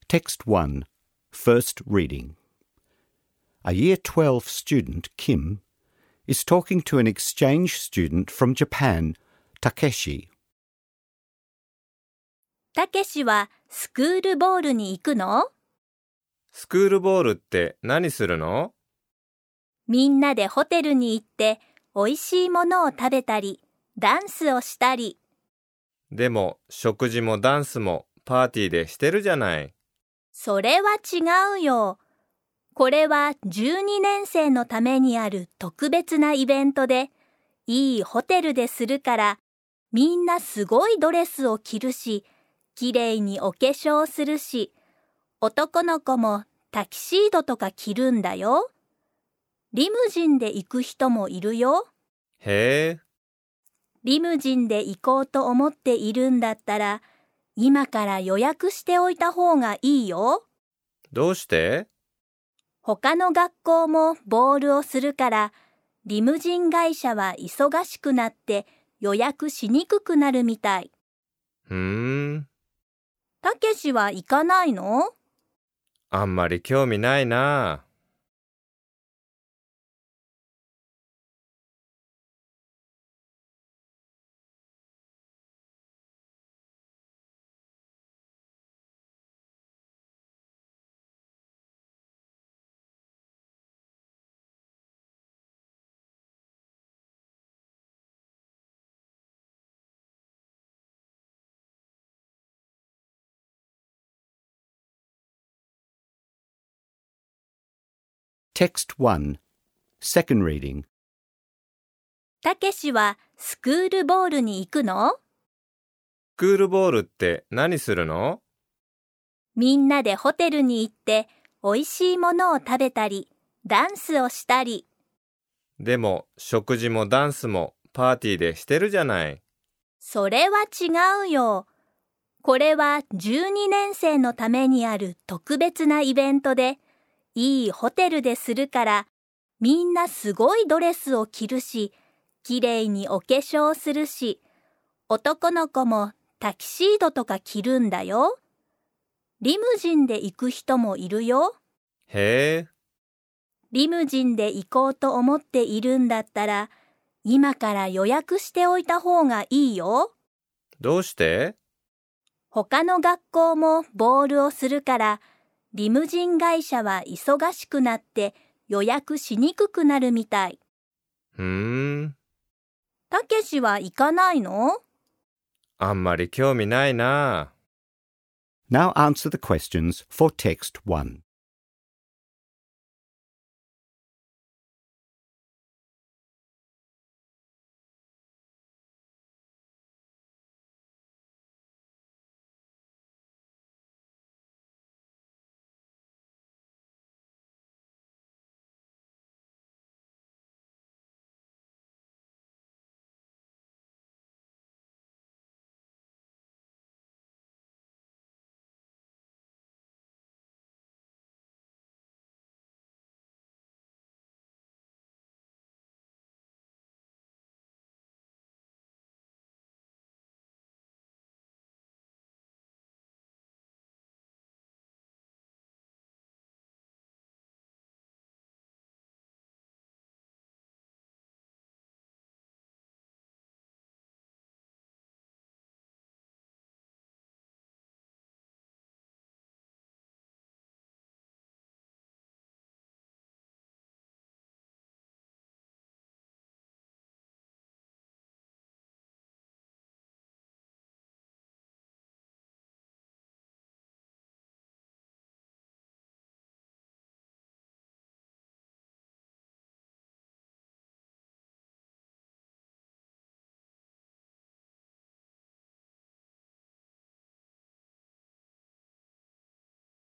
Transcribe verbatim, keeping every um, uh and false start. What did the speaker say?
Text one, First Reading. A Year twelve student, Kim, is talking to an exchange student from Japan, Takeshi. たけしはスクールボールに行くの？ スクールボールって何するの？ みんなでホテルに行っておいしいものを食べたり、ダンスをしたり。 でも食事もダンスもパーティーでしてるじゃない。 それは違うよ。これはじゅうにねん生のためにある特別なイベントで、いいホテルでするから、みんなすごいドレスを着るし、きれいにお化粧するし、男の子もタキシードとか着るんだよ。リムジンで行く人もいるよ。 へえ。 リムジンで行こうと思っているんだったら、今から予約しておいた方がいいよ。 どうして？ 他の学校もボールをするから、リムジン会社は忙しくなって予約しにくくなるみたい。 ふーん。 たけしは行かないの？ あんまり興味ないな。 Text one, Second Reading. たけしはスクールボールに行くの？ スクールボールって何するの？ みんなでホテルに行っておいしいものを食べたり、ダンスをしたり。 でも食事もダンスもパーティーでしてるじゃない。 それは違うよ。これはじゅうにねん生のためにある特別なイベントで、いいホテルでするから、みんなすごいドレスを着るし、きれいにお化粧するし、男の子もタキシードとか着るんだよ。リムジンで行く人もいるよ。 へえ。 リムジンで行こうと思っているんだったら、今から予約しておいた方がいいよ。 どうして？ 他の学校もボールをするから、リムジン会社は忙しくなって予約しにくくなるみたい。 ふーん。 たけしは行かないの？ あんまり興味ないな。 Now answer the questions for Text one.